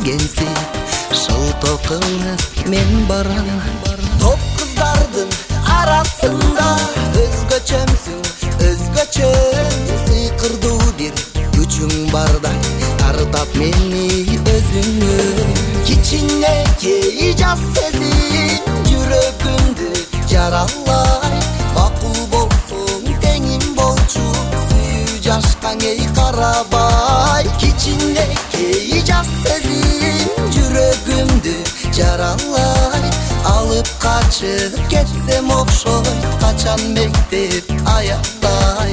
дегенсип шылтоо кылып мен барам. Топ кыздардын арасында өзгөчөмсүң, өзгөчө сыйкырдуу бир күчүң бардай тартат мени өзүңө. Кичинекей жас сезим жүрөгүмдү жаралай, макул болсоң теңим болчу, сүйүү жашкан эй карабай. Кичинекей жас сезим жүрөгүмдү жаралай, алып качып кетсем окшой, качан мектеп аяктай.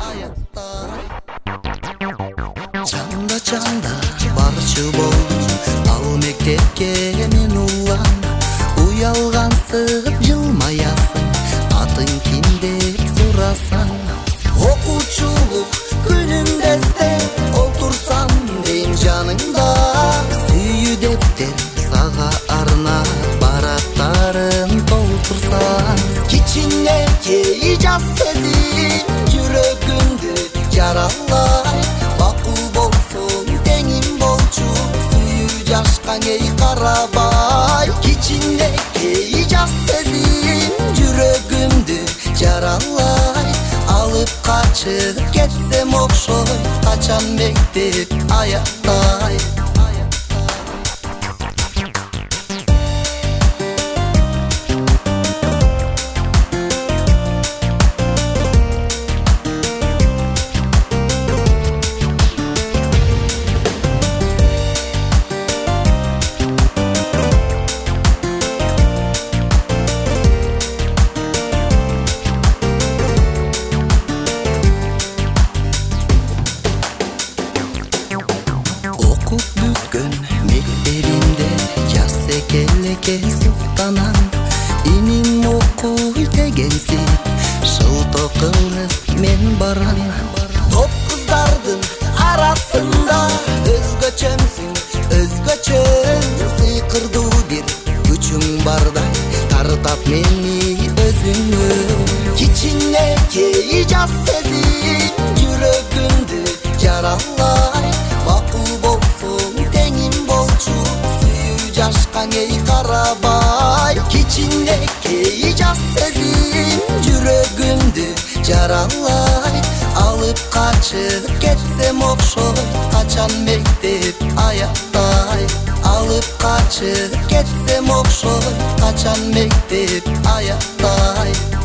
Чанда барчу болдум, ал мектепке мен улам. Уялгансып жылмаясың, атың ким деп сурасаң. Окуучулук күнүмдө эстеп олтурсам дейм жаныңда. Сүйүү дептер сага арнап барактарын толтурсаң. Кичинекей жас сезим жүрөгүмдү жаралай, макул болсоң теңим болчу, сүйүү жашкан эй карабай. Кичинекей жас сезим жүрөгүмдү жаралай, алып качып кетсем окшой, качан мектеп аяктай. Окуп бүткөн мектебимде жас экелеке суктанам. Иним окуй дегенсип шылтоо кылып мен барам. Топ кыздардын арасында өзгөчөмсүң, өзгөчө сыйкырдуу бир күчүң бардай тартат мени өзүңө. Кичинекей жас сезим жүрөгүмдү жаралай, макул болсоң теңим болчу, сүйүү жашкан эй карабай. Кичинекей жас сезим жүрөгүмдү жаралай, алып качып кетсем окшой, качан мектеп аяктай. Алып качып кетсем окшой, качан мектеп аяктай.